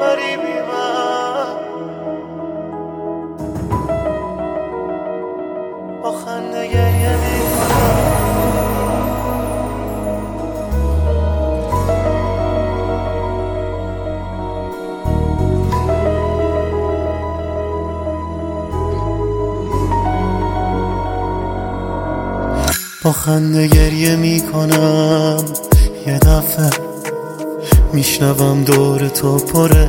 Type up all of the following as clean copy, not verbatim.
دلبری بی من، با خنده گریه میکنم. با خنده گریه میکنم. یه دفعه میشنوم دور تو پره،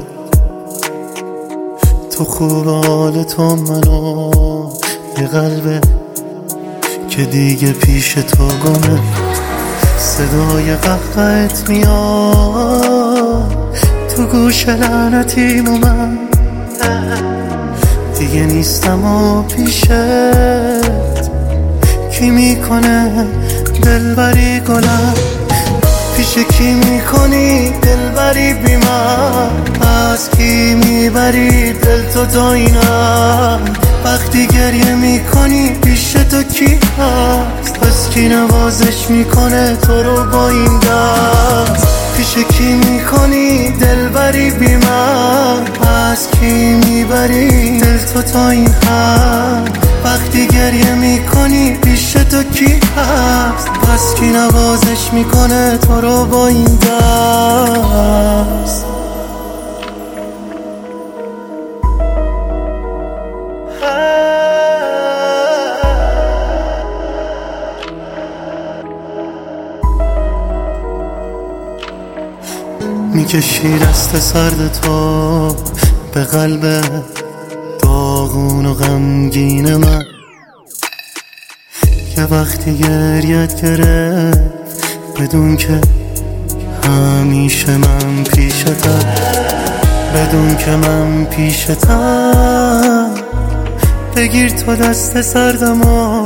تو خوب حال تو منو، یه قلبه که دیگه پیش تو گمه. صدای قهقهت میاد تو گوش لعنتیم و من دیگه نیستم و پیشت. کی میکنه دلبری گلم؟ پیش کی میکنی دلبری بی من؟ از کی میبری دل تو داینم؟ وقتی گریه میکنی پیش تو کی هست؟ پس کی نوازش میکنه تو رو با این دست؟ پیش کی میکنی دلبری بی من؟ از کی میبری دل تو تا این حد؟ وقتی گریه میکنی پیش تو کی هست؟ پس کی نوازش میکنه تو رو با این دست؟ میکشی دست سرد تو به قلب داغون و غمگین من، که وقتی گریت گرفت بدون که همیشه من پیشتم، بدون که من پیشتم. بگیر تو دست سردم و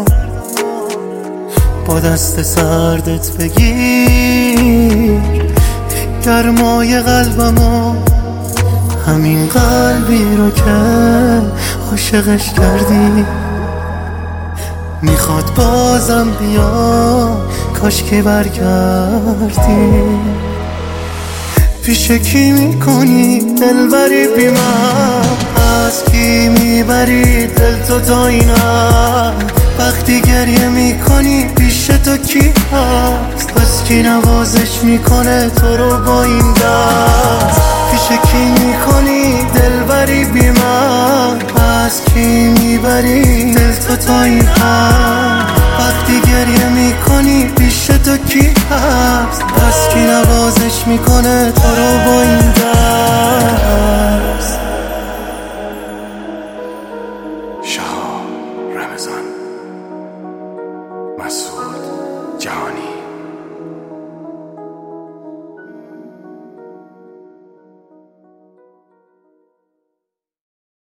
با دست سردت بگیر گرمای قلبم و همین قلبی رو که عاشقش کردی میخواد بازم بیا، کاش که برگردی. پیش کی میکنی دلبری بی من؟ از کی میبری دل تو داینم؟ وقتی گریه میکنی پیش تو کی هست؟ پس کی نوازش میکنه تو رو با این دست؟ پیش کی میکنی دلبری بی من؟ از کی میبری دل تو تا این حد؟ وقتی گریه میکنی پیش تو کی هست؟ پس کی نوازش میکنه تو رو با این دست؟ شهاب رمضان مسعود